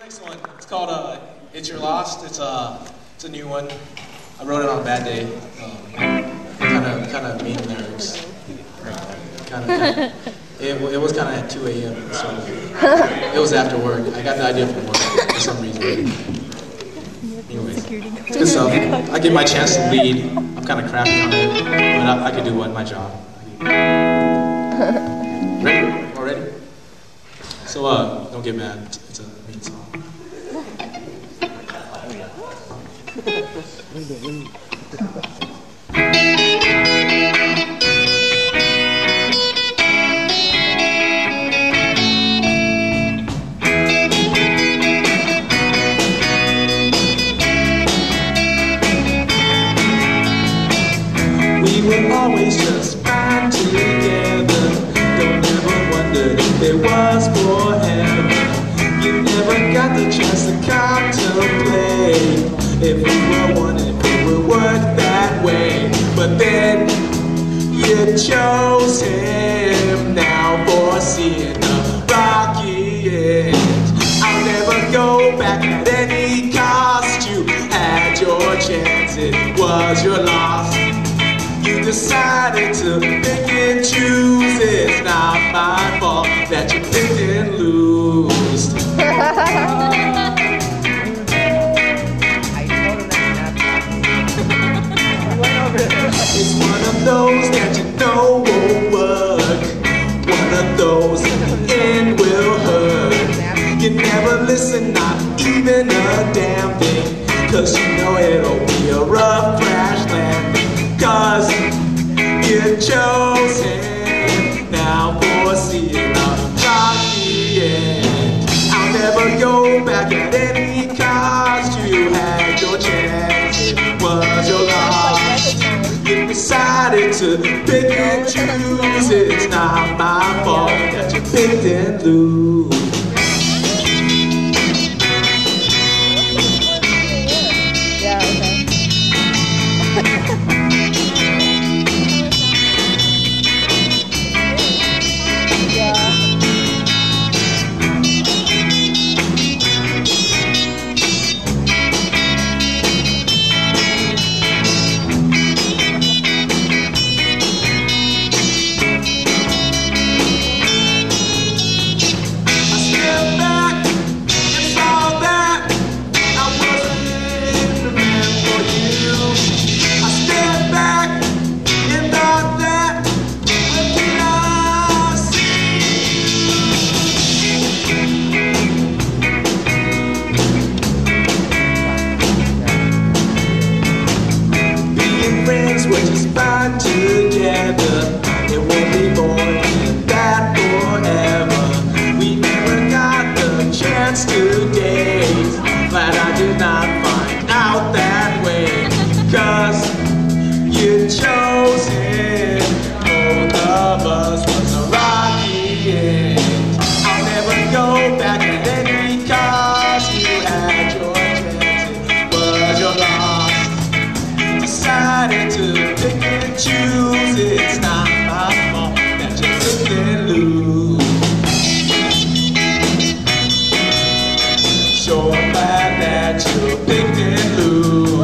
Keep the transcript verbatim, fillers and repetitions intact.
Next one, it's called uh, "It's Your Lost." It's a, uh, it's a new one. I wrote it on a bad day. Kind of, kind of mean lyrics. Kind of. It, it was kind of at two A M so it was after work. I got the idea from work for some reason. Anyways, it's good stuff. I get my chance to lead. I'm kind of crappy on it, but I, I can do what my job. Ready? Already? So uh, don't get mad. It's a mean song. We were always just fine together. Don't ever wonder if it was forever. You never got the chance to contemplate if we were one, if it would work that way. But then you chose him, now foreseeing the rocky end. I'll never go back at any cost. You had your chance, it was your loss. You decided to pick and choose. It's not my fault that you picked and lose. It's one of those that you know won't work. One of those in the end will hurt. You never listen, not even a damn thing, cause you know it'll be a rough crash landing. Cause you chose him, now foreseeing the rocky end. I'll never go back at any cost. You had your chance, it was your loss. You decided to pick and choose. It's not my fault that you picked and lose. We're just fine together. It won't be more than that forever. We never got the chance to date. Glad I did not find out that way. Cause you chose him. Both of us was a rocky end. I'll never go back at any cost. You had your chance, it was your loss. You decided to pick and choose. It's not my fault that you picked and lose. Sure glad that you picked and lose.